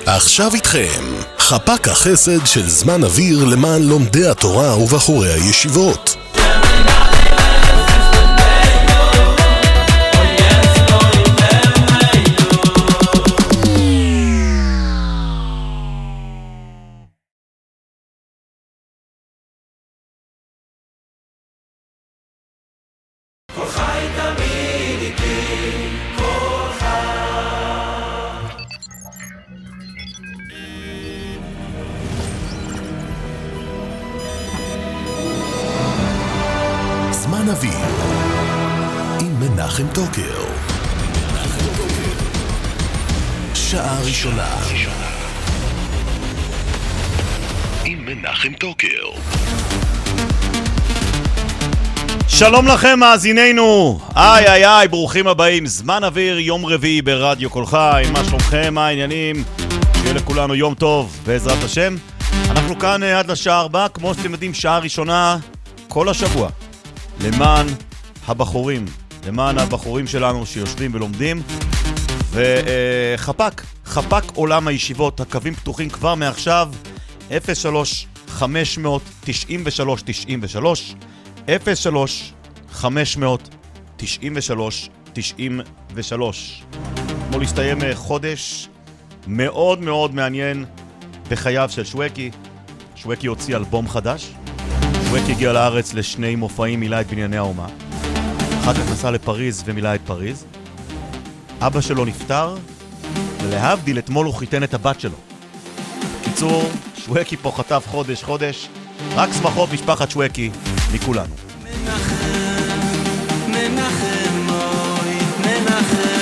עכשיו איתכם, חפ"ק החסד של זמן אוויר למען לומדי התורה ובחורי הישיבות. זמן אוויר עם מנחם טוקר. שעה ראשונה עם מנחם טוקר. שלום לכם מאזינינו, איי, ברוכים הבאים. זמן אוויר, יום רביעי ברדיו כל חי. מה שלומכם, מה העניינים? שיהיה לכולנו יום טוב בעזרת השם. אנחנו כאן עד לשעה 4, כמו שאתם יודעים, שעה ראשונה כל השבוע למען הבחורים שלנו שיושבים ולומדים. חפ"ק עולם הישיבות, הקווים פתוחים כבר מעכשיו, 03-593-93 03-593-93. אתמול הסתיים חודש מאוד מאוד מעניין בחייו של שווקי. שווקי הוציא אלבום חדש. שווקי הגיע לארץ לשני מופעים, מילא את בנייני האומה. אחר כך נסע לפריז ומילא את פריז. אבא שלו נפטר, ולהבדיל אתמול הוא חיתן את הבת שלו. בקיצור, שווקי פה חטף חודש. רק שמחות משפחת שווקי מכולנו. מנחם אוי, מנחם.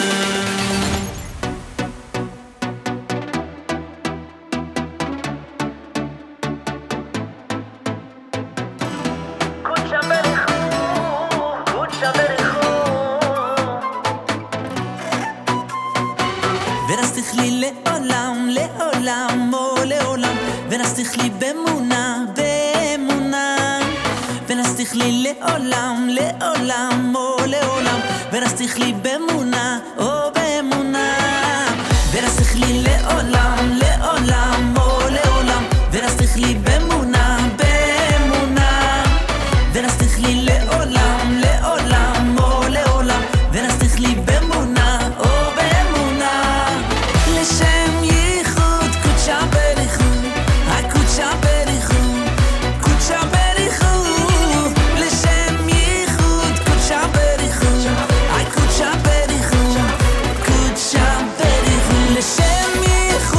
ונסתיך לי לעולם, לעולם, או לעולם, ונסתיך לי באמונה, באמונה, ונסתיך לי לעולם, לעולם, או לעולם, ונסתיך לי באמונה, או באמונה, ונסתיך לי לעולם, לעולם, או לעולם, ונסתיך לי באמונה, באמונה, ונסתיך לי לעולם, לעולם, או לעולם, ונסתיך לי באמונה, או באמונה, לשם ייחוד קודשה בריחוד, הקודשה בריחוד, קודשה בריחוד, לשם ייחוד קודשה בריחוד, הקודשה בריחוד, קודשה בריחוד, לשם ייחוד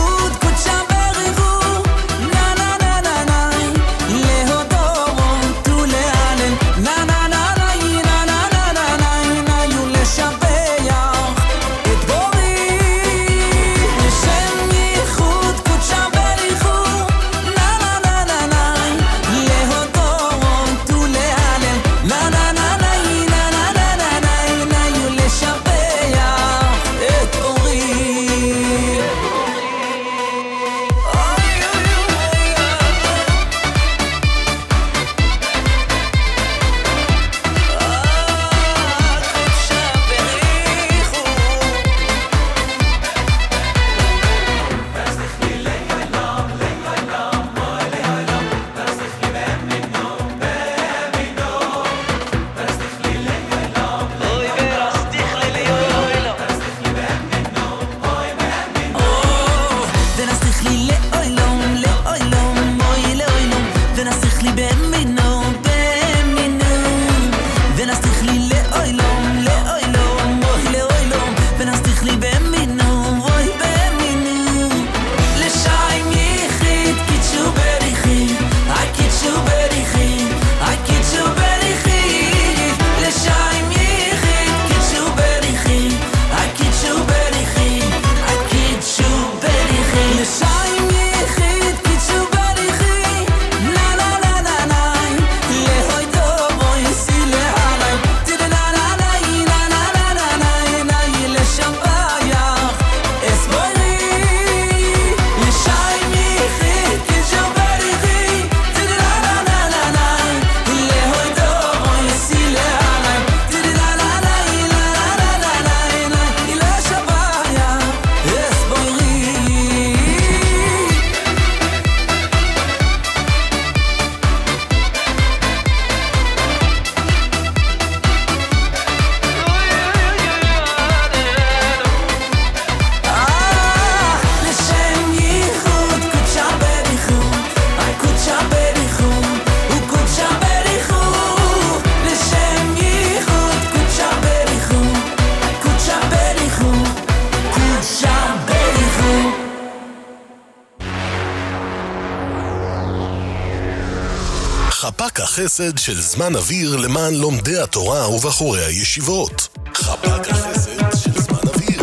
חפ"ק החסד של זמן אוויר למען לומדי התורה ובחורי הישיבות. חפ"ק החסד של זמן אוויר.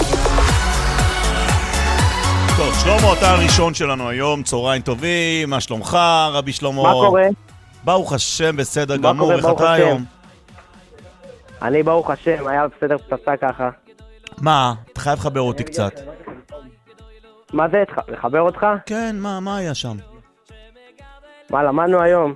טוב, שלמה, אתה הראשון שלנו היום, צהריים טובים, מה שלומך, רבי שלמה? מה קורה? ברוך השם, בסדר גמור, איך ברוך אתה השם. היום? אני ברוך השם, היה בסדר פצצה ככה. מה? אתה חייב לחבר אותי קצת. מה זה, לחבר אותך? כן, מה היה שם? מה למדנו היום?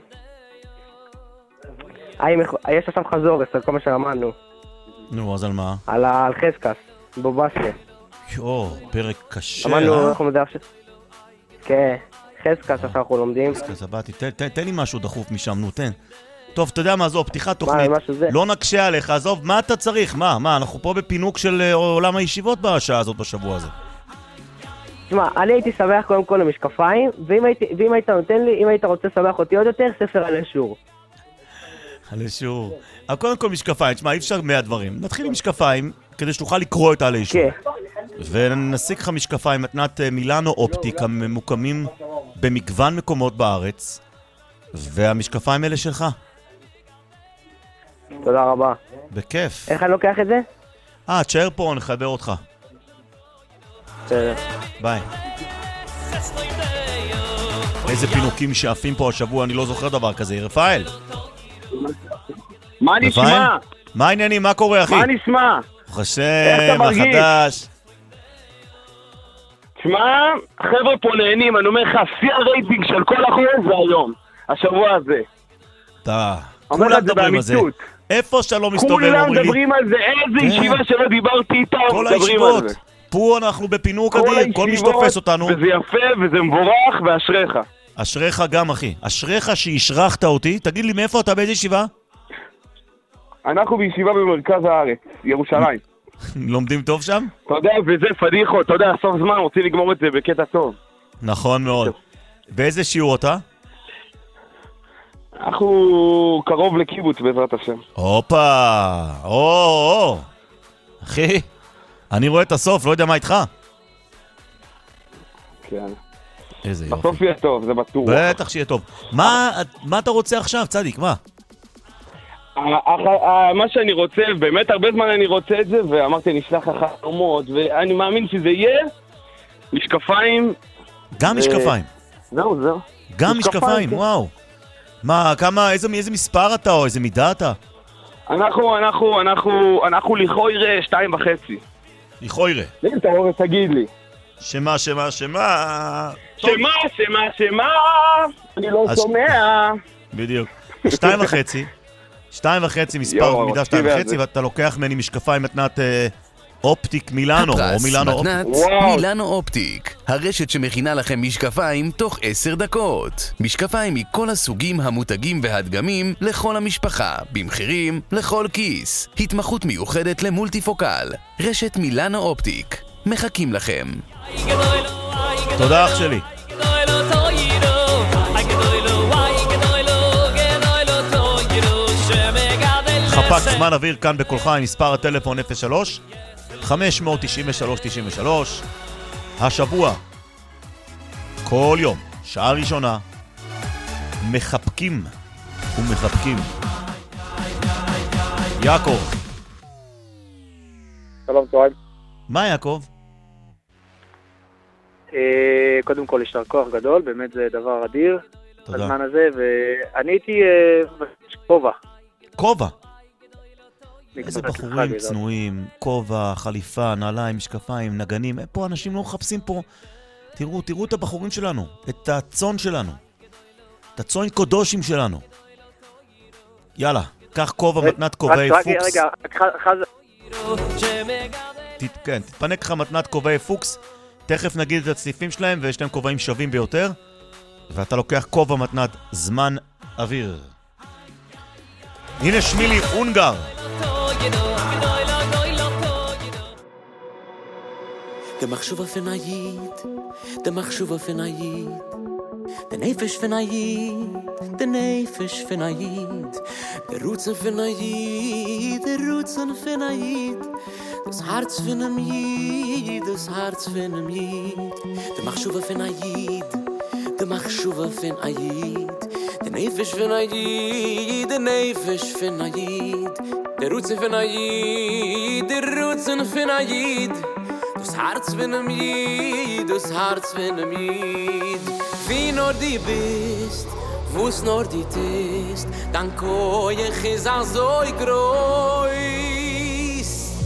יש עכשיו חזור, על כל מה שלמדנו. נו, אז על מה? על חזקס, בובסיה. פרק קשה, למדנו, אנחנו מדבר כן, חזקס עכשיו אנחנו לומדים. אז באתי, תן לי משהו דחוף משם, נו, תן. טוב, אתה יודע מה, זו פתיחת תוכנית. לא נקשה עליך, עזוב, מה אתה צריך? מה, אנחנו פה בפינוק של עולם הישיבות בשעה הזאת, בשבוע הזה. תשמע, אני הייתי שמח קודם כל למשקפיים, ואם היית נותן לי, אם היית רוצה לשמח אותי עוד יותר, ספר על אשור. על אשור. אבל קודם כל משקפיים, תשמע, אי אפשר 100 דברים. נתחיל עם משקפיים, כדי שתוכל לקרוא את על אשור. כן. ונסיק לך משקפיים מתנת מילאנו אופטיק, הממוקמים במגוון מקומות בארץ, והמשקפיים האלה שלך. תודה רבה. בכיף. איך אני לוקח את זה? תשאר פה, נחבר אותך. בסדר. ביי. איזה פינוקים שאפים פה השבוע, אני לא זוכר דבר כזה. רפאל. מה נשמע? מה העניינים? מה קורה, אחי? מה נשמע? ברוך השם, החדש. תשמע, חבר'ה פה נהנים, אני אומר לך, שיא הרייטינג של כל החורף זה היום, השבוע הזה. כולם מדברים על זה. איפה שאתה לא מסתובב, כולם אומרים לי. מדברים על זה, איזה ישיבה שלא דיברתי איתם, כל מדברים על הישיבות. זה. פה אנחנו בפינוק אדיר, כל מי שתופס אותנו. וזה יפה, וזה מבורך, ואשריך. אשריך גם, אחי. אשריך שהשרחת אותי. תגיד לי, מאיפה אתה, באיזה ישיבה? אנחנו בישיבה במרכז הארץ, ירושלים. לומדים טוב שם? אתה יודע, וזה פדיחות, אתה יודע, סוף זמן, רוצים לגמור את זה בקטע טוב. נכון מאוד. באיזה שיעור אתה? אנחנו קרוב לקיבוץ בעזרת השם. הופה, אחי, אני רואה את הסוף, לא יודע מה איתך. כן. איזה יופי. בסוף יהיה טוב, זה בטוח. בטח שיהיה טוב. מה אתה רוצה עכשיו, צדיק, מה? מה שאני רוצה, באמת הרבה זמן אני רוצה את זה, ואמרתי נשלח לך חלומות, ואני מאמין שזה יהיה משקפיים. גם משקפיים. זהו. גם משקפיים, וואו. מה, כמה, איזה מספר אתה או איזה מידה אתה? אנחנו לכוירה 2.5. לכוירה. תגיד לי. שמה? אני לא שומע. בדיוק. 2.5 מספר, מידה 2.5, ואתה לוקח ממני משקפיים מתנת אופטיק מילאנו, או מילאנו אופטיק. מילאנו אופטיק, הרשת שמכינה לכם משקפיים תוך 10 דקות. משקפיים מכל הסוגים, המותגים והדגמים לכל המשפחה, במחירים לכל כיס. התמחות מיוחדת למולטיפוקל. רשת מילאנו אופטיק. מחכים לכם. תודה אח שלי. חפ"ק זמן אוויר כאן בקולך עם מספר הטלפון 03 593 93. השבוע כל יום שעה ראשונה מחבקים ומחבקים. יעקב. שלום צהריים. מה יעקב? קודם כל ישר כוח גדול, באמת זה דבר אדיר. תודה. בזמן הזה, ואני הייתי כובע. איזה בחורים צנועים, כובע, חליפה, נעליים, משקפיים, נגנים. פה אנשים לא מחפשים פה. תראו את הבחורים שלנו, את הצאן שלנו, את הצאן קודושים שלנו. יאללה, קח כובע מתנת כובעי פוקס. רגע, כן, תתפנק לך מתנת כובעי פוקס. תכף נגיד את הצניפים שלהם, ויש להם כובעים שווים ביותר. ואתה לוקח כובע מתנת זמן אוויר. הנה שמילי אונגר. דמחשובה פנאית, דמחשובה פנאית, דנפש פנאית, דנפש פנאית, דרוצן פנאית, דרוצן פנאית, das Herz finden Jid, das Herz finden Jid, דמחשובה פנאית, דמחשובה פנאית, Der Nefesh von a Yid, der Nefesh von a Yid, der Rutsen von a Yid, der Rutsen von a Yid, das Herz von a Yid, das Herz von a Yid. Wie nur die bist, wo's nur die tist, dann koyech is a so groß.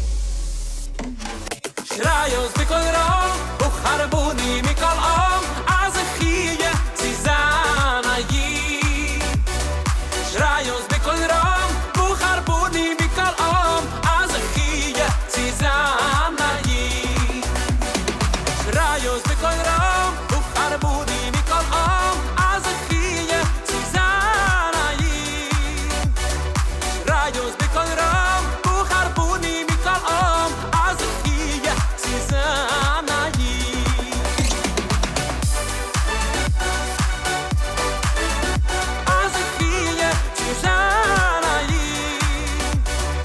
Schrei uns bikol ram, och harbuni mikol am, az khie zizan a Yid. Schrei uns bikol ram, och harbuni mikol am, az khie zizan a Yid. Schrei uns bikol ram, och harbuni mikol am, az khie zizan a Yid. Schrei uns bikol ram, och harbuni mikol am, az khie zizan a Yid. Az khie zizan a Yid.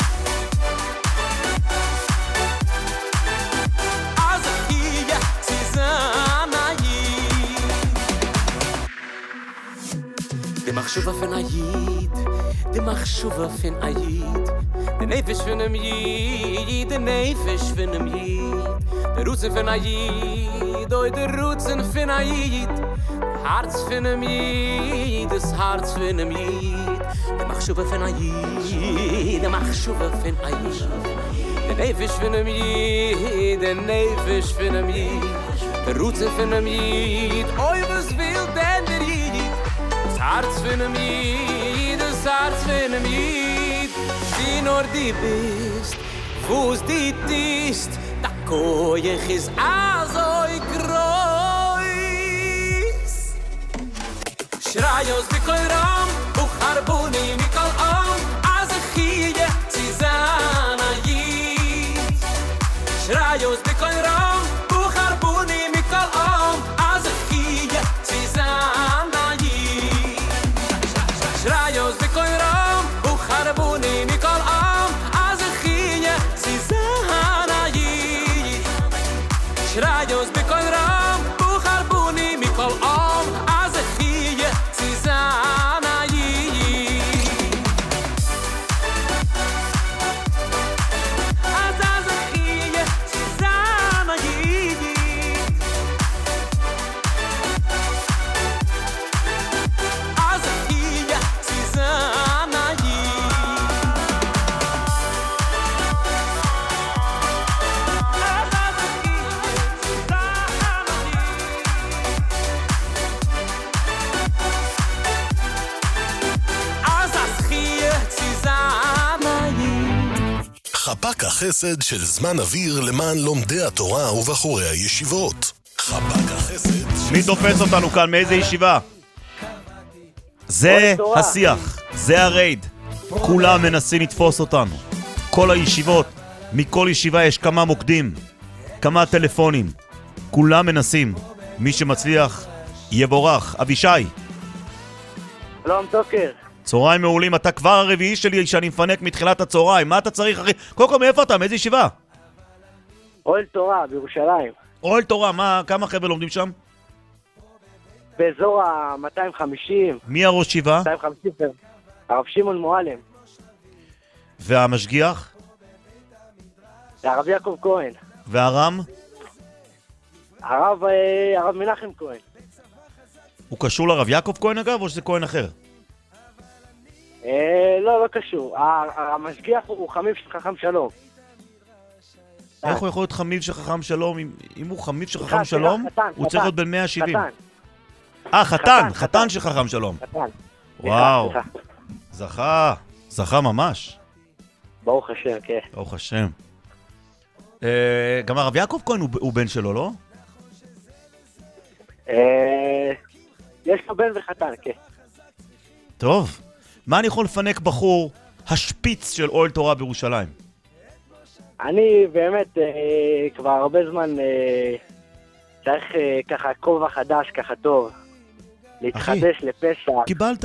Az khie zizan a Yid. Die Machshuva von a Yid, die Machshuva von a Yid, der Nefesh von a Yid, der Nefesh von a Yid, der Rutsen von a Yid, oi der Rutsen von a Yid, der Herz von a Yid, das Herz von a Yid, der Machshuva von a Yid, der Machshuva von a Yid, der Nefesh von a Yid, der Nefesh von a Yid, der Rutsen von a Yid, oi was will denn der Yid? Das Herz von a Yid, das Herz von a Yid, wie nur die bist, wo's die tist, da koyech is azoi groß. Schrei aus bikol ram, och harbuni mikol am, az khie zizan a Yid. Schrei aus bikol ram, och harbuni mikol am, az khie zizan a Yid. Schrei aus bikol ram, och harbuni mikol am, az khie zizan a Yid. Schrei aus bikol ram, och harbuni mikol am, az khie zizan a Yid. Az khie zizan a Yid. Az khie zizan a חפ"ק החסד של זמן אוויר למען לומדי התורה ובחורי הישיבות. חפ"ק החסד... מי תופס אותנו כאן? מאיזה ישיבה? זה השיח, זה הרייד. כולם מנסים לתפוס אותנו. כל הישיבות, מכל ישיבה יש כמה מוקדים, כמה טלפונים. כולם מנסים. מי שמצליח יבורך. אבישי. שלום טוקר. צהריים מעולים, אתה כבר הרביעי שלי שאני מפנק מתחילת הצהריים. מה אתה צריך אחי? קודם כל מאיפה אתה? מאיזה ישיבה? אוהל תורה בירושלים. אוהל תורה, מה, כמה חבר'ה לומדים שם? באזור ה-250. מי הראש ישיבה? 250. הרב שמעון מועלם. והמשגיח? הרב יעקב כהן. והרם? הרב מנחם כהן. הוא קשור לרב יעקב כהן אגב, או שזה כהן אחר? לא קשור. המשגיח הוא חמיב של חכם שלום. איך הוא יכול להיות חמיב של חכם שלום? אם הוא חמיב של חכם שלום, הוא צריך להיות בין 170. חתן. חתן של חכם שלום. וואו. זכה ממש. ברוך השם, כן. ברוך השם. גם הרב יעקב כהן הוא בן שלו, לא? יש לו בן וחתן, כן. טוב. מה אני יכול לפנק בחור השפיץ של אוהל תורה בירושלים? אני באמת כבר הרבה זמן צריך ככה כובע חדש, ככה טוב. להתחדש לפסח. קיבלת.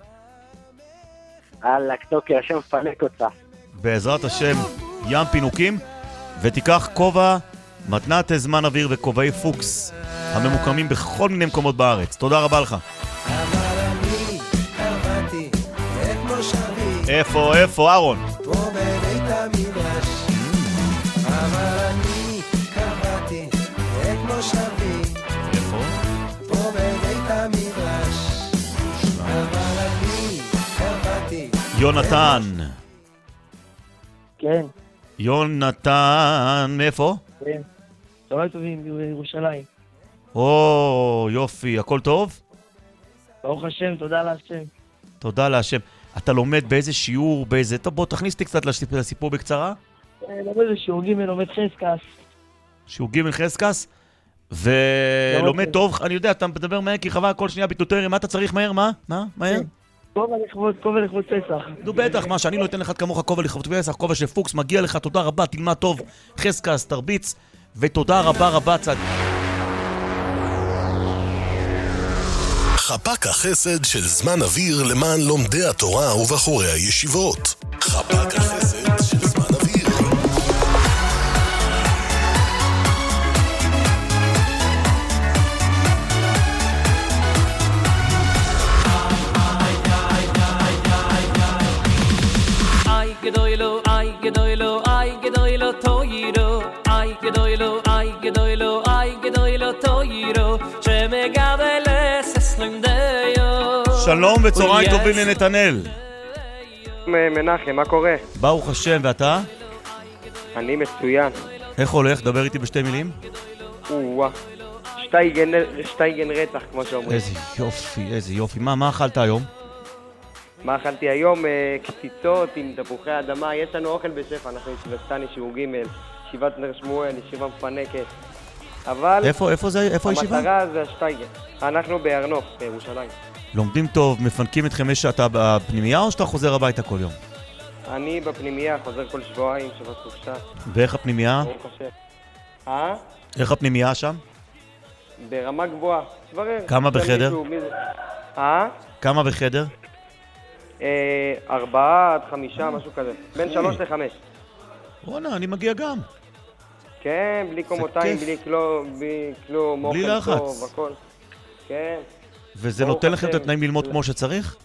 אללה, טוקר, השם מפנק אותה. בעזרת השם, ים פינוקים, ותיקח כובע מתנת זמן אוויר וכובעי פוקס הממוקמים בכל מיני מקומות בארץ. תודה רבה לך. איפה, אהרון? פה בבית המדרש, אבל אני קבעתי את מושבי. איפה? פה בבית המדרש, אבל אני קבעתי. יונתן. כן, יונתן, מאיפה? כן. צהריים טובים בירושלים. או, יופי, הכל טוב? ברוך השם, תודה להשם. תודה להשם. אתה לומד באיזה שיעור, באיזה... טוב, בוא תכניס אותי קצת לסיפור בקצרה. לומד בשיעור ג' לומד חזקס. שיעור ג' חזקס, ולומד טוב, אני יודע, אתה מדבר מהר כי חבל כל שנייה ביטוטרי, מה אתה צריך מהר? מה? מהר? כובע לכבוד פסח. נו בטח, מה שאני לא אתן לך כמוך כובע לכבוד פסח, כובע של פוקס, מגיע לך, תודה רבה, תלמד טוב, חזקס, תרביץ, ותודה רבה צד. חפ"ק החסד של זמן אוויר למען לומדי התורה ובחורי הישיבות. חפ"ק החסד של זמן אוויר. גדוילו תוירו, גדוילו תוירו, שמגבל אססלם דיו. שלום וצהריים טובים לנתנאל. מנחם, מה קורה? ברוך השם, ואתה? אני מצוין. איך הולך? דבר איתי בשתי מילים. שטייגן רצח, כמו שאומרים. איזה יופי. מה אכלת היום? מה אכלתי היום? קציצות עם תפוחי אדמה. יש לנו אוכל בשפע, אנחנו ישיבתני שיעור ג', ישיבת נר שמואל, ישיבה מפנקת. אבל... איפה זה? איפה הישיבה? המטרה זה השטייגן. אנחנו בארנוף, בירושלים. לומדים טוב, מפנקים אתכם שאתה בפנימייה או שאתה חוזר הביתה כל יום? אני בפנימייה, חוזר כל שבועיים, שבת חופשה. ואיך הפנימייה? ברוך השם. איך הפנימייה שם? ברמה גבוהה. כמה בחדר? כמה בחדר? 4 עד 5, משהו כזה. בין 3 ל-5. וואלה, אני מגיע גם. כן, בלי קומותיים, בלי כלום, בלי אוכל לחץ. טוב, הכל. כן. וזה נותן לכם את התנאים ללמוד כמו שצריך?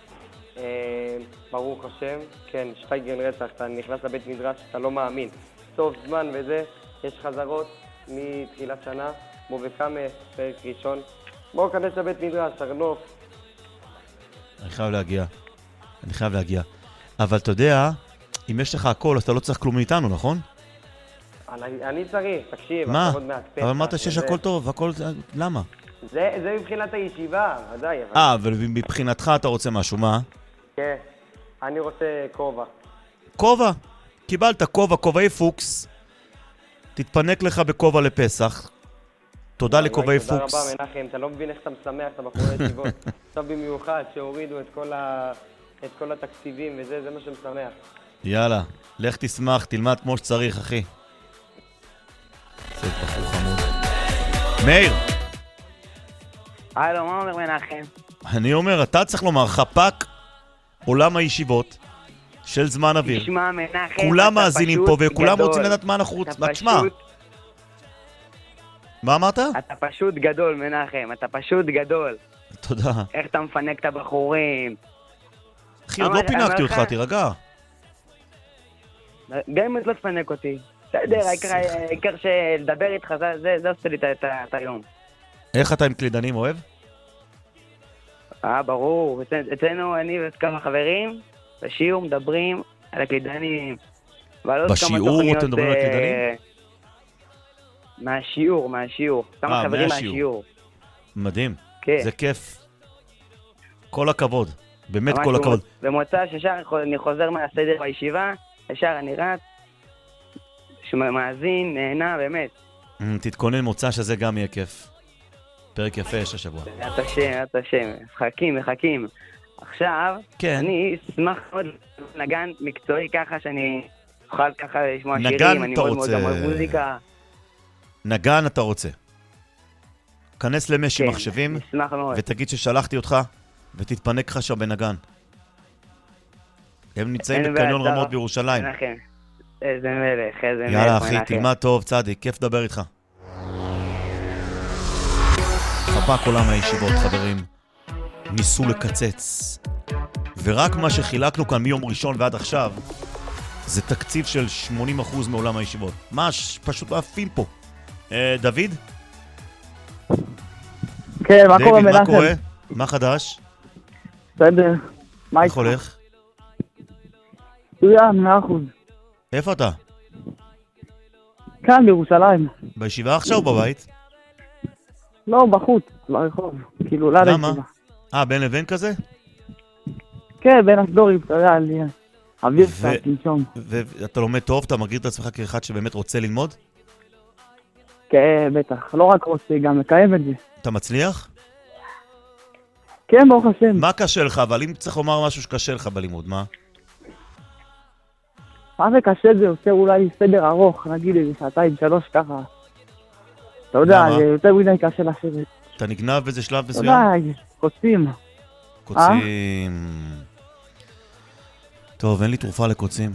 ברוך השם, כן, שטייגן רצח, אתה נכנס לבית מדרש, אתה לא מאמין. סוף זמן וזה, יש חזרות מתחילת שנה, כמו וקאמה, פרק ראשון. בואו כנס לבית מדרש, ארנוף. אני חייב להגיע. אבל אתה יודע, אם יש לך הכל, אז אתה לא צריך כלום מאיתנו, נכון? אני צריך, תקשיב. מה? אבל אמרת שיש הכל טוב, הכל... למה? זה מבחינת הישיבה, ודאי. ומבחינתך אתה רוצה משהו, מה? כן, אני רוצה כובע. כובע. קיבלת כובעי פוקס. תתפנק לך בכובע לפסח. תודה לכובעי פוקס. תודה רבה מנחם, אתה לא מבין איך אתה משמח את הבחורי ישיבות. עכשיו במיוחד שהורידו את כל התקציבים וזה, זה מה שמשמח. יאללה, לך תשמח, תלמד כמו שצריך, אחי. זה בחור חמוד. מאיר! הלו, מה אומר מנחם? אני אומר, אתה צריך לומר, חפ"ק עולם הישיבות של זמן אוויר. תשמע מנחם, כולם מאזינים פה וכולם רוצים לדעת מה אנחנו רוצים. תשמע. מה אמרת? אתה פשוט גדול מנחם, אתה פשוט גדול. תודה. איך אתה מפנק את הבחורים? אחי, עוד לא פינקתי אותך, תירגע. גם אם את לא תפנק אותי. בסדר, העיקר שלדבר איתך, זה עושה לי את היום. איך אתה עם קלידנים, אוהב? ברור. אצלנו אני וכמה חברים, בשיעור מדברים על הקלידנים. בשיעור אתם מדברים על הקלידנים? מהשיעור. כמה חברים מהשיעור. מדהים. כן. זה כיף. כל הכבוד. באמת כל הכבוד. במוצא שישר אני חוזר מהסדר בישיבה, ישר אני רץ, שמאזין, נהנה, באמת. תתכונן מוצא שזה גם יהיה כיף. פרק יפה יש השבוע. את השם. מחכים. עכשיו, אני אשמח מאוד נגן מקצועי ככה שאני אוכל ככה לשמוע שירים, אני מאוד גם אוהב מוזיקה. נגן אתה רוצה. כנס למשי מחשבים ותגיד ששלחתי אותך ותתפנק לך שם בנגן. הם נמצאים בקניון רמות בירושלים. איזה מלך, איזה מלך. יאללה אחי, תלמד טוב, צדיק, כיף לדבר איתך. חפ"ק עולם הישיבות, חברים, ניסו לקצץ ורק מה שחילקנו כאן מיום ראשון ועד עכשיו, זה תקציב של 80% מעולם הישיבות. פשוט עפים פה. דוד? כן, מה קורה מנחם? מה קורה? מה חדש? בסדר. מה איך הולך? מצוין, 100%. איפה אתה? כאן בירושלים. בישיבה עכשיו או בבית? לא, בחוץ, ברחוב. כאילו, ליד הישיבה. למה? בין לבין כזה? כן, בין הסדורים, אתה יודע, אוויר קצת, לנשום. ואתה לומד טוב? אתה מגדיר את עצמך כאחד שבאמת רוצה ללמוד? כן, בטח. לא רק רוצה, גם מקיים את זה. אתה מצליח? כן, ברוך השם. מה קשה לך? אבל אם צריך לומר משהו שקשה לך בלימוד, מה? מה זה קשה? זה יוצר אולי סדר ארוך, נגיד איזה 2-3 ככה. אתה יודע, זה יותר מדי קשה לשבת. אתה נגנב באיזה שלב מסוים? אתה יודע, קוצים. קוצים. טוב, אין לי תרופה לקוצים.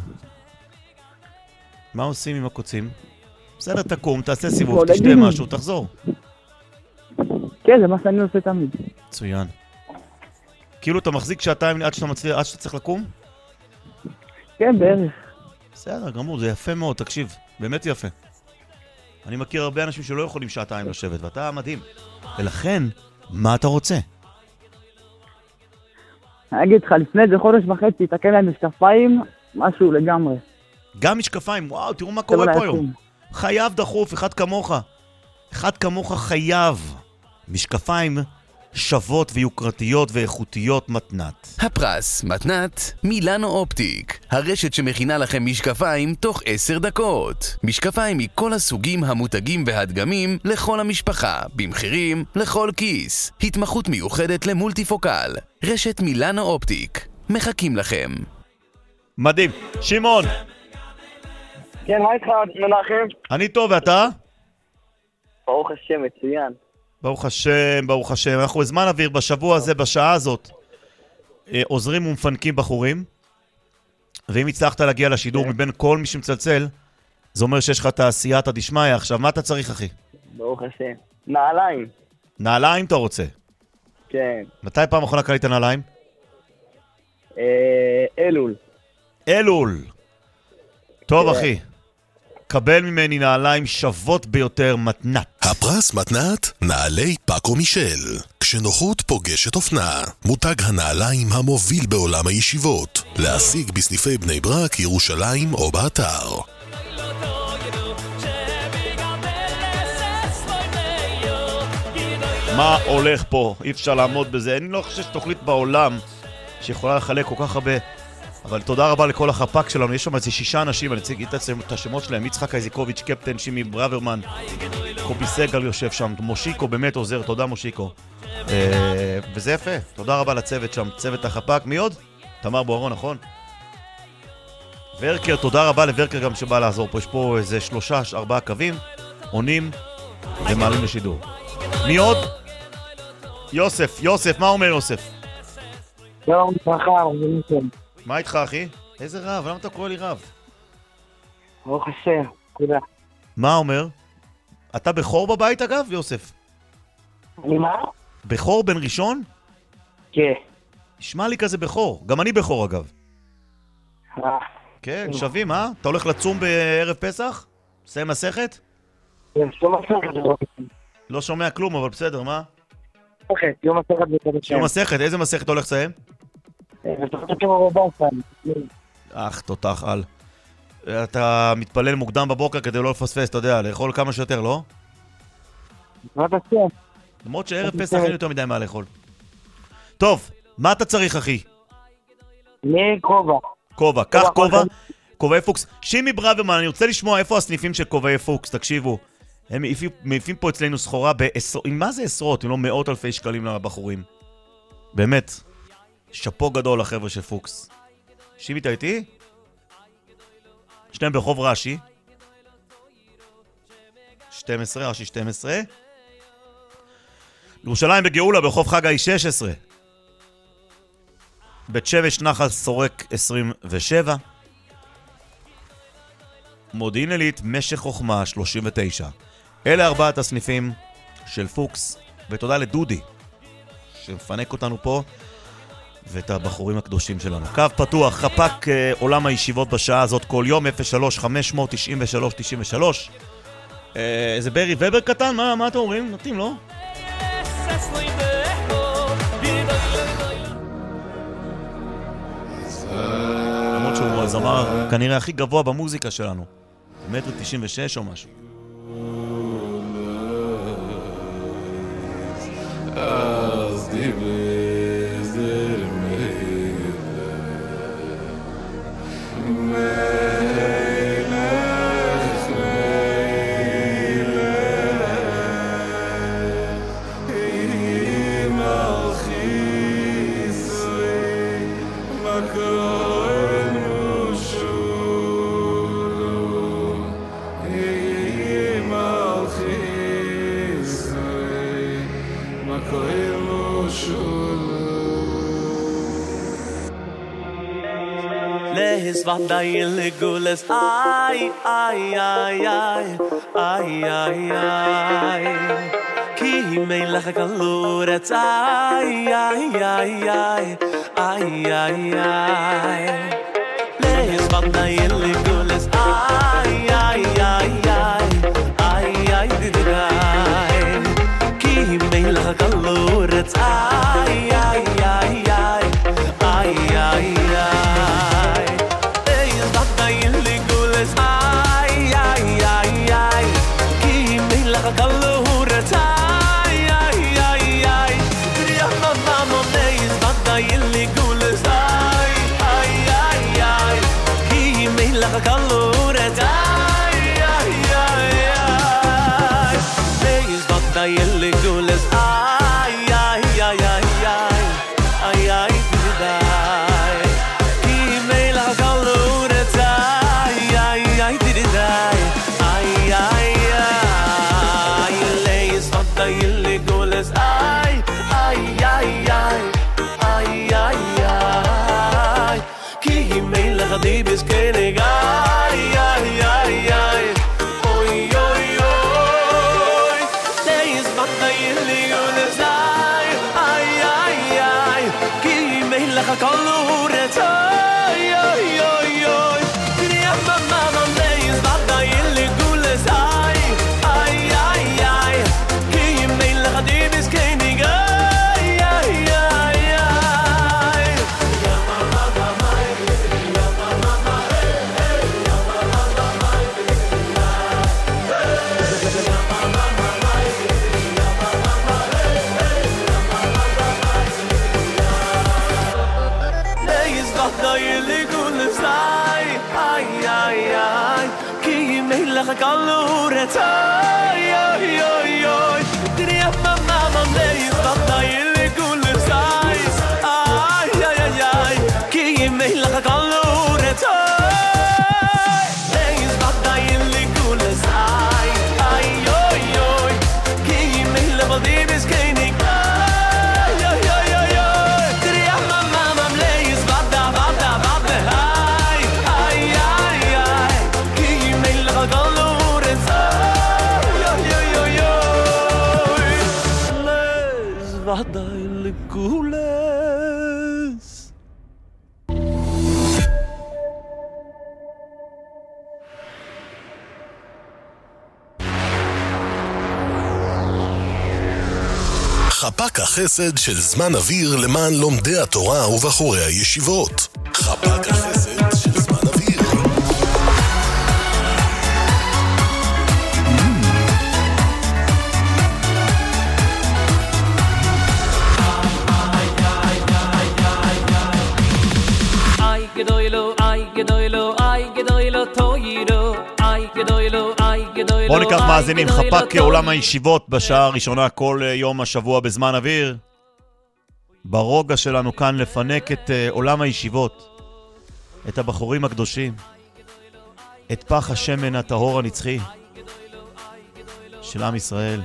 מה עושים עם הקוצים? בסדר, תקום, תעשה סיבוב, תשתה משהו, תחזור. כן, זה מה שאני עושה תמיד. מצוין. כאילו אתה מחזיק שעתיים עד שאתה צריך לקום? כן, בערך. בסדר, גמור, זה יפה מאוד, תקשיב, באמת יפה. אני מכיר הרבה אנשים שלא יכולים שעתיים לשבת, ואתה מדהים. ולכן, מה אתה רוצה? אני אגיד לך, לפני זה חודש וחצי, תקן להם משקפיים, משהו לגמרי. גם משקפיים, וואו, תראו מה קורה פה היום. חייב דחוף, אחד כמוך. אחד כמוך חייב. משקפיים שוות ויוקרתיות ואיכותיות מתנת. הפרס מתנת מילאנו אופטיק, הרשת שמכינה לכם משקפיים תוך 10 דקות. משקפיים מכל הסוגים, המותגים והדגמים לכל המשפחה, במחירים לכל כיס. התמחות מיוחדת למולטיפוקל. רשת מילאנו אופטיק. מחכים לכם. מדהים. שמעון. כן, מה איתך מנחם? אני טוב, ואתה? ברוך השם, מצוין. ברוך השם, ברוך השם. אנחנו בזמן אוויר בשבוע הזה, בשעה הזאת, עוזרים ומפנקים בחורים, ואם הצלחת להגיע לשידור מבין כל מי שמצלצל, זה אומר שיש לך תעשיית הדשמיא. עכשיו, מה אתה צריך, אחי? ברוך השם. נעליים. נעליים אתה רוצה? כן. מתי פעם אחרונה קנית נעליים? אלול. אלול. טוב, אחי. קבל ממני נעליים שוות ביותר מתנת. הפרס מתנת נעלי פאקו מישל. כשנוחות פוגשת אופנה. מותג הנעליים המוביל בעולם הישיבות. להשיג בסניפי בני ברק, ירושלים או באתר. מה הולך פה? אי אפשר לעמוד בזה. אני לא חושב שתוכנית בעולם שיכולה לחלק כל כך הרבה. אבל תודה רבה לכל החפ"ק שלנו. יש שם איזה 6 אנשים, אני אציג את השמות שלהם. יצחק איזיקוביץ', קפטן, שימי ברוורמן, קובי סגל יושב שם, מושיקו באמת עוזר, תודה מושיקו. וזה יפה, תודה רבה לצוות שם, צוות החפ"ק. מי עוד? תמר בוארון, נכון? ורקר, תודה רבה לוורקר גם שבא לעזור פה. יש פה איזה 3-4 קווים, עונים ומעלים לשידור. מי עוד? יוסף, מה אומר יוסף? שלום, ברכה, מה איתך, אחי? איזה רב? למה אתה קורא לי רב? ברוך השם, תודה. מה אומר? אתה בכור בבית, אגב, יוסף? אני מה? בכור בן ראשון? כן. נשמע לי כזה בכור. גם אני בכור, אגב. כן, שווים, אה? אתה הולך לצום בערב פסח? עושה מסכת? כן, שום מסכת. לא שומע כלום, אבל בסדר, מה? יום מסכת. יום מסכת, איזה מסכת אתה הולך לסיים? תותח על. אתה מתפלל מוקדם בבוקר כדי לא לפספס, אתה יודע, לאכול כמה שיותר, לא? למרות שערב פסח אין יותר מדי מה לאכול. טוב, מה אתה צריך, אחי? כובע, קח כובע, כובעי פוקס. שימי ברוורמן, אני רוצה לשמוע איפה הסניפים של כובעי פוקס, תקשיבו. הם מעיפים פה אצלנו סחורה מה זה עשרות, אם לא מאות אלפי שקלים לבחורים. באמת. שפו גדול לחבר'ה של פוקס. שימי אתה איתי? שניהם ברחוב רש"י 12, רש"י 12. ירושלים בגאולה ברחוב חגי 16. בית שמש נחל סורק 27. מודיעין עילית משך חוכמה 39. אלה 4 הסניפים של פוקס, ותודה לדודי שמפנק אותנו פה. ואת הבחורים הקדושים שלנו. קו פתוח, חפ"ק עולם הישיבות בשעה הזאת כל יום, 03-593-93. איזה ברי ובר קטן, מה אתם אומרים? נתאים, לא? למרות שהוא הזמר כנראה הכי גבוה במוזיקה שלנו. 1.96 או משהו. אז Lehis vadai legules ay ay ay ay ay ay ay ki melach galuret ay ay ay ay ay ay ay Lehis vadai legules ay ay ay ay ay ay ay ki melach galuret ay ay ay ay ay ay Dibis kenig ay ay ay ay oy oy oy Leis vatay liunes ay ay ay ay ki melach kaluret ay ay ay ay kriya mama leis vatay liunes ay ay ay ay ki melach dibis kenig ay ay ay ay ya mama Galuret ay ay ay ay Kriya mama leis vatay legules ay ay ay ay ay Ki melach galuret ay leis vatay legules ay ay ay ay Ki melach dibis kenig ay ay ay ay Kriya mama leis vatay ay ay ay ay Ki melach Vadai legules חפ"ק החסד של זמן אוויר למען לומדי התורה ובחורי הישיבות. חפ"ק החסד של זמן אוויר. בואו ניקח מאזינים, חפ"ק עולם הישיבות בשעה הראשונה כל יום השבוע בזמן אוויר. ברוגע שלנו כאן לפנק את עולם הישיבות, את הבחורים הקדושים, את פח השמן הטהור הנצחי של עם ישראל.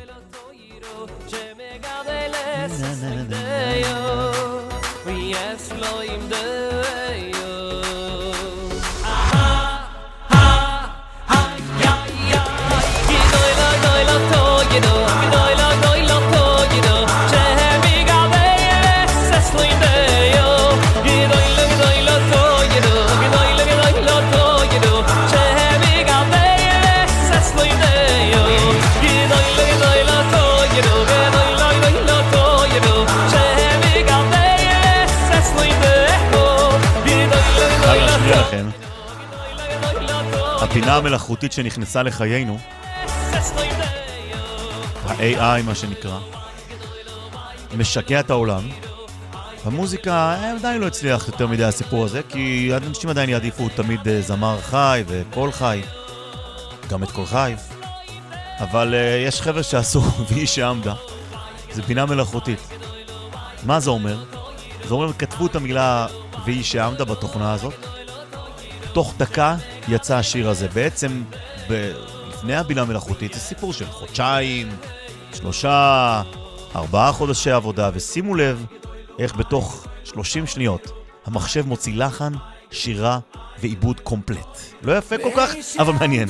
you know, הבינה המלאכותית שנכנסה לחיינו, ה-AI מה שנקרא, משגע את העולם. במוזיקה עדיין לא הצליח יותר מדי הסיפור הזה, כי אנשים עדיין יעדיפו תמיד זמר חי וקול חי, גם את קול חי. אבל יש חבר'ה שעשו והיא שעמדה. זה בינה מלאכותית. מה זה אומר? זה אומר, כתבו את המילה והיא שעמדה בתוכנה הזאת. תוך דקה יצא השיר הזה. בעצם לפני הבינה המלאכותית זה סיפור של חודשיים, 3, 4 חודשי עבודה, ושימו לב איך בתוך 30 שניות המחשב מוציא לחן, שירה ועיבוד קומפלט. לא יפה כל כך, אבל מעניין.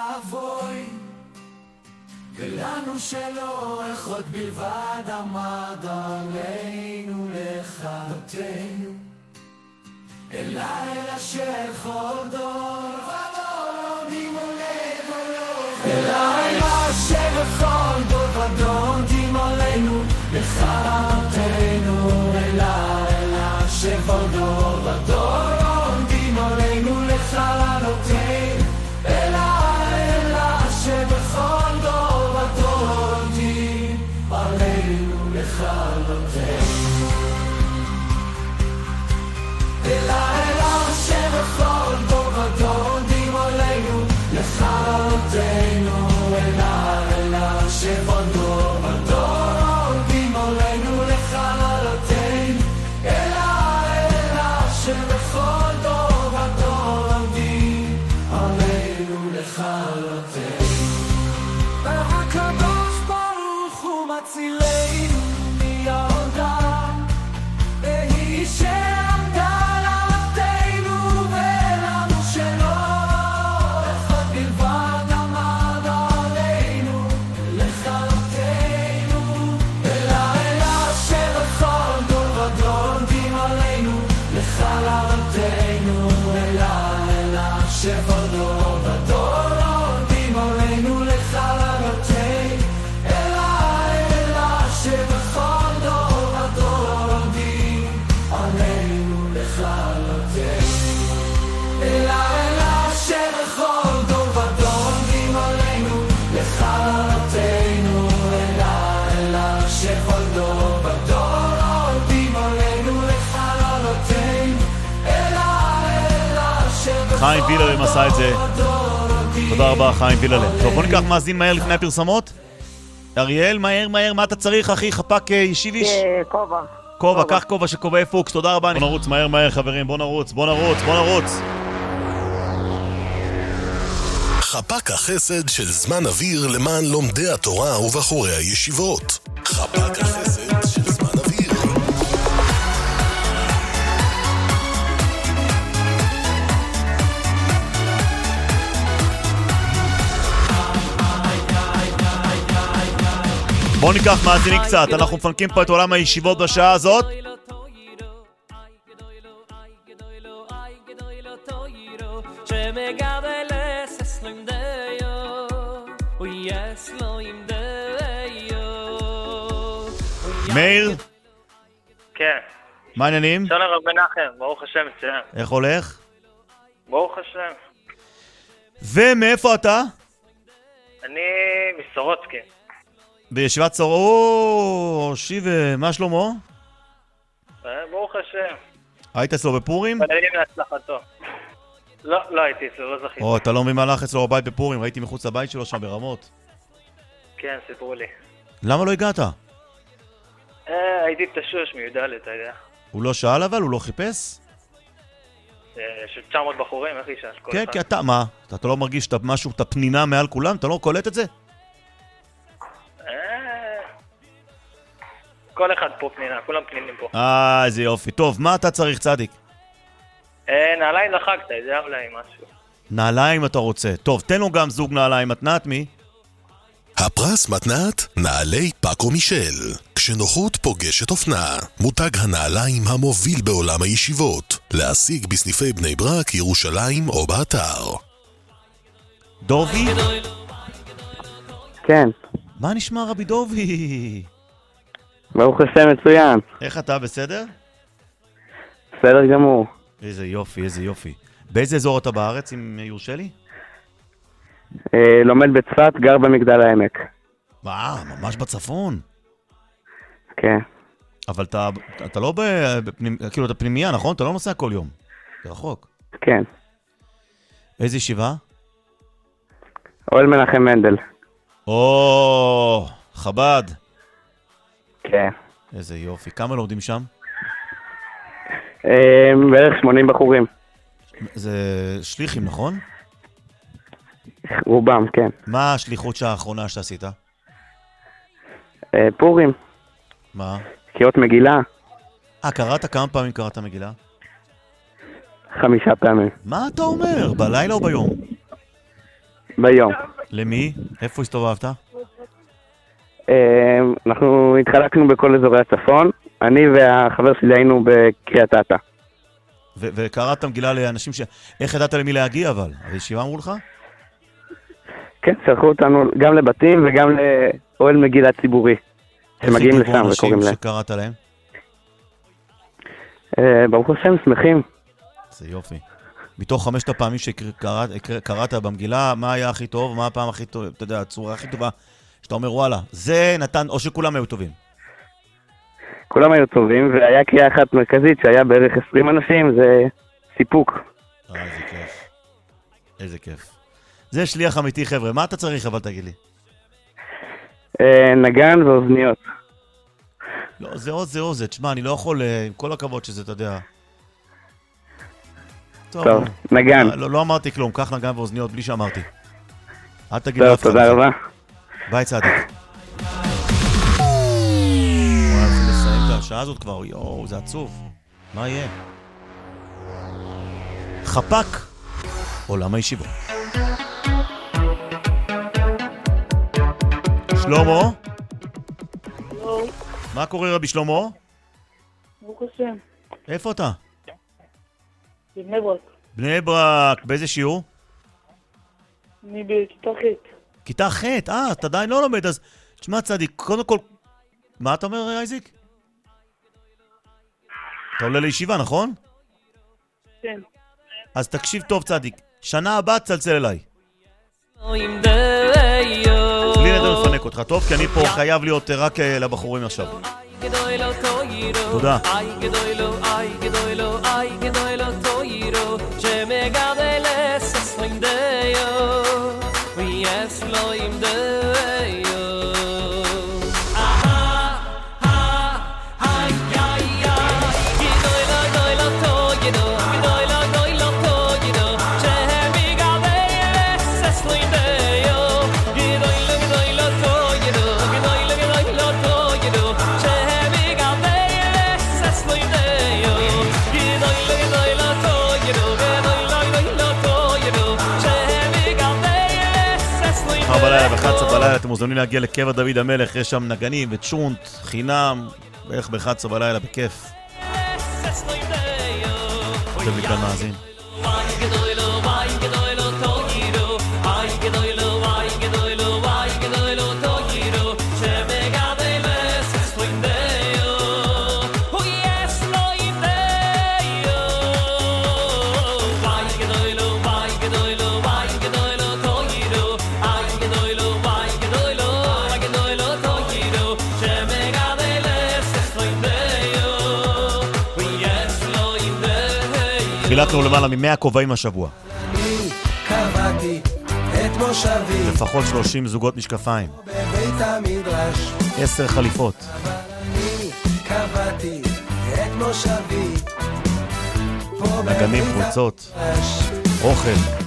ולנו שלא אחד בלבד עמד עלינו לכלותנו, אלא של כל דור ודור דימולנו, אלא של כל דור ודור דימולנו לכלותנו, אלא של כל דור ודור דימולנו לכלותנו, אלא שבכל דור ודור דימולנו לכלותנו, אלא שבכל דור ודור דימולנו לכלותנו, אלא שבכל דור ודור דימולנו לכלותנו, אלא שבכל דור ודור דימולנו לכלותנו. והקדוש ברוך הוא מצילנו מידם, והיא שעמדה לעבדנו ולנו שלא אחד בלבד עמד עלינו לכלותנו, אלא שבכל דור ודור דימולנו לכלותנו, אלא שבכל דור ודור דימולנו לכלותנו, אלא שבכל דור ודור דימולנו לכלותנו, אלא שבכל דור ודור דימולנו לכלותנו, אלא שבכל דור ודור דימולנו לכלותנו, אלא שבכל חיים ויללם עשה את זה. תודה רבה חיים ויללם. טוב, בוא ניקח מאזין מהר לפני הפרסמות. אריאל, מהר, מה אתה צריך אחי? חפק ישיביש? כובע, קח כובע שקובע פוקס, תודה רבה. בוא נרוץ מהר חברים, בוא נרוץ. חפק החסד של זמן אוויר למען לומדי התורה ובחורי הישיבות. חפק החסד של זמן אוויר. בואו ניקח מאזינים קצת, אנחנו מפנקים פה את עולם הישיבות בשעה הזאת. מאיר? כן. מה העניינים? שלום רב מנחם, ברוך השם, מצוין. איך הולך? ברוך השם. ומאיפה אתה? אני מסורוצקי. בישיבת סורוצקי, שיבה, מה שלמה? ברוך השם. היית אצלו בפורים? מתפללים להצלחתו. לא הייתי אצלו, לא זכיתי. אתה לא מבין מה הלך אצלו בבית בפורים, ראיתי מחוץ לבית שלו שם ברמות. כן, סיפרו לי. למה לא הגעת? הייתי תשוש מי"ד, אתה יודע. הוא לא שאל אבל? הוא לא חיפש? של 900 בחורים, איך ישאל? כן, כי אתה, מה? אתה לא מרגיש משהו, את הפנינה מעל כולם? אתה לא קולט את זה? כל אחד פה פנינה, כולם פנינים פה. איזה יופי. טוב, מה אתה צריך, צדיק? נעליים לחג, אתה יודע אולי משהו. נעליים אתה רוצה. טוב, תן לו גם זוג נעליים מתנת, מי? הפרס מתנת נעלי פאקו מישל. כשנוחות פוגשת אופנה. מותג הנעליים המוביל בעולם הישיבות. להשיג בסניפי בני ברק, ירושלים או באתר. דובי? כן. מה נשמע רבי דובי? ברוך השם, מצוין. איך אתה, בסדר? בסדר גמור. איזה יופי, איזה יופי. באיזה אזור אתה בארץ, אם יורשה לי? לומד בצפת, גר במגדל העמק. ממש בצפון? כן. אבל אתה לא כאילו, אתה פנימייה, נכון? אתה לא נוסע כל יום. זה רחוק. כן. איזה ישיבה? אוהל מנחם מנדל. חב"ד. כן. איזה יופי. כמה לומדים שם? בערך 80 בחורים. זה שליחים, נכון? רובם, כן. מה השליחות האחרונה שעשית? פורים. מה? קריאות מגילה. קראת? כמה פעמים קראת מגילה? 5 פעמים. מה אתה אומר? בלילה או ביום? ביום. למי? איפה הסתובבת? אנחנו התחלקנו בכל אזורי הצפון. אני והחבר שלי היינו בקריית אתא. וקראת מגילה לאנשים איך ידעת למי להגיע אבל? הישיבה אמרו לך? כן, שלחו אותנו גם לבתים וגם לאוהל מגילה ציבורי. שמגיעים לשם וקוראים להם. איך הגיבו שקראת להם? ברוך השם, שמחים. זה יופי. מתוך 5 הפעמים שקראת במגילה, מה היה הכי טוב? מה הפעם הכי טוב? אתה יודע, הצורה הכי טובה שאתה אומר וואלה, זה נתן, או שכולם היו טובים? כולם היו טובים, והיה קריאה אחת מרכזית שהיה בערך 20 אנשים, זה סיפוק. איזה כיף. איזה כיף. זה שליח אמיתי, חבר'ה. מה אתה צריך, אבל תגיד לי? נגן ואוזניות. לא, זה אוזן. תשמע, אני לא יכול, עם כל הכבוד שזה, אתה יודע. טוב, נגן. לא אמרתי כלום, קח נגן ואוזניות בלי שאמרתי. אל תגיד טוב, תודה רבה. ביי צדיק. וואי, זה לסיים את השעה הזאת כבר, יואו, זה עצוב. מה יהיה? חפק, עולם הישיבות. שלמה? מה קורה רבי שלמה? ברוך השם. איפה אתה? בבני ברק. בני ברק, באיזה שיעור? אני בכיתה ח'. כיתה ח', אתה עדיין לא לומד, אז תשמע צדיק, קודם כל, מה אתה אומר אייזיק? אתה עולה לישיבה, נכון? כן. אז תקשיב טוב צדיק, שנה הבאה תצלצל אליי. בלי נדר לפנק אותך, טוב? כי אני פה חייב להיות רק לבחורים עכשיו. תודה. ב-11 בלילה אתם מוזמנים להגיע לקבר דוד המלך, יש שם נגנים וצ'ונט, חינם, בערך ב-11 בלילה, בכיף. אתם לי כאן מאזין. חילקנו למעלה מ-100 כובעים השבוע. לפחות 30 זוגות משקפיים. 10 חליפות. נגנים, חולצות, אוכל.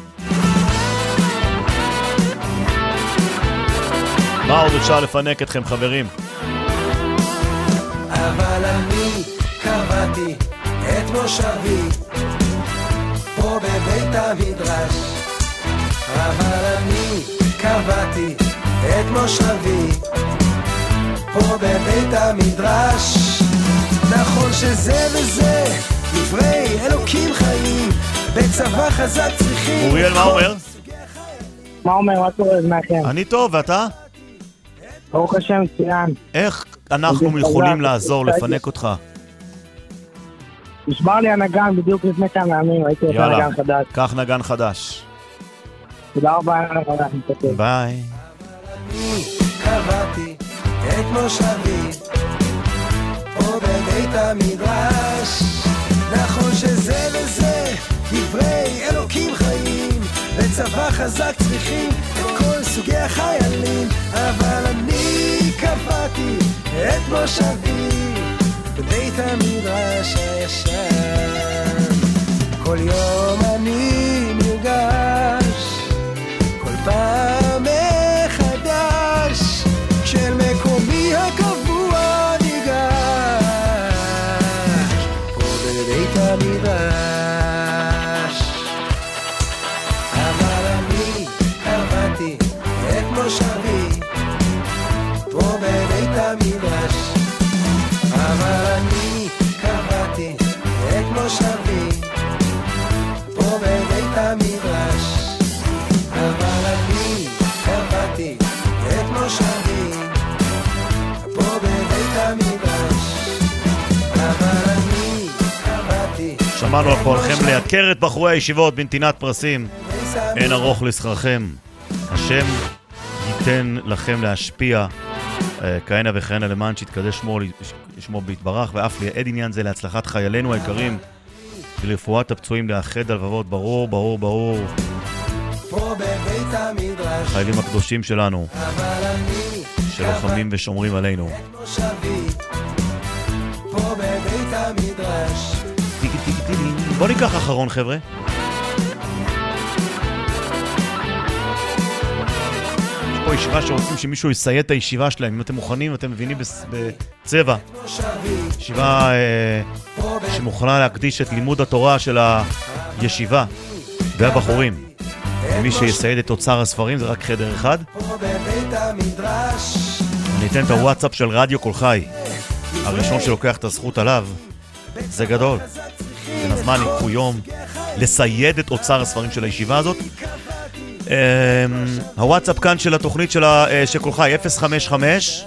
מה עוד אפשר לפנק אתכם, חברים? אבל אני קבעתי את מושבי פה בבית המדרש, אבל אני קבעתי את מושבי פה בבית המדרש. נכון שזה וזה דברי אלוקים חיים, בצבא חזק צריכים. אוריאל, מה אומר? מה אומר? מה קורה? מה אחר? אני טוב, ואתה? ברוך השם, מצוין. איך אנחנו יכולים לעזור, לפנק אותך? נשבר לי הנגן בדיוק לפני כמה ימים, הייתי עושה נגן חדש. קח נגן חדש. תודה רבה, ביי. אני קבעתי את מושבי פה בבית המדרש, נכון שזה וזה דברי אלוקים חיים, בצבא חזק צריכים את כל סוגי החיילים, אבל אני קבעתי את מושבי בבית המדרש הישן. כל יום אני נרגש, כל פעם מחדש, של מקומי הקבוע ניגש פה בבית המדרש. אבל אני קבעתי את מושבי פה בבית המדרש, אבל אני קבעתי את מושבי פה בבית המדרש, אבל אני קבעתי את מושבי פה בבית המדרש, אבל אני קבעתי. שמענו על פועלכם לייקר את בחורי הישיבות בנתינת פרסים, אין ארוך לשכרכם. השם ייתן לכם להשפיע כהנה וכהנה למען שיתקדש שמו ביתברך, ואף לייעד עניין זה להצלחת חיילינו היקרים ולרפואת הפצועים, לאחד הלבבות. ברור, ברור, ברור. חיילים הקדושים שלנו שלוחמים ושומרים עלינו. בוא ניקח אחרון, חבר'ה. יש פה ישיבה שרוצים שמישהו יסייד את הישיבה שלהם. אם אתם מוכנים, אתם מבינים בצבע. ישיבה שמוכנה להקדיש את לימוד התורה של הישיבה והבחורים. ומי שיסייד את אוצר הספרים זה רק חדר אחד. אני אתן את הוואטסאפ של רדיו קול חי. הראשון שלוקח את הזכות עליו, זה גדול. בין הזמן יקחו יום לסייד את אוצר הספרים של הישיבה הזאת. הוואטסאפ כאן של התוכנית של קול חי 055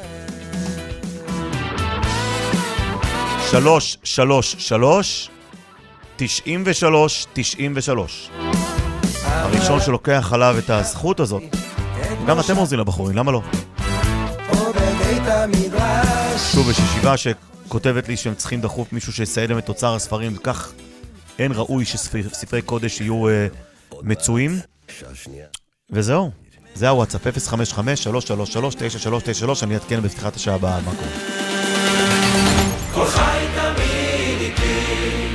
333 93 93. הראשון שלוקח עליו את הזכות הזאת. גם אתם עוזרים לבחורים, למה לא? שוב, יש ישיבה שכותבת לי שהם צריכים דחוף מישהו שיסייד להם את אוצר הספרים, וכך אין ראוי שספרי קודש יהיו מצויים. וזהו, זה הוואטסאפ 055 333 9393. אני אתקן בפתיחת השעה הבאה על מה קורה. כל חי תמיד איתי